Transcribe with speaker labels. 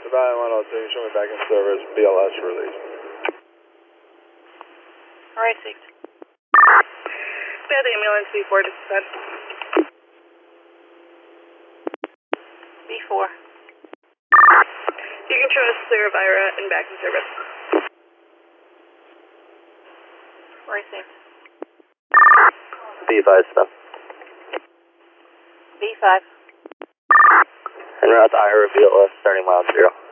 Speaker 1: Battalion 102, show me back in service, BLS release.
Speaker 2: Alright, 6. We have the ambulance B4 dispatch. B4. You can trust Elvira and back in service. Alright, 6.
Speaker 3: B5 stuff.
Speaker 2: B5.
Speaker 3: En route to Ira BLS, starting mile 0.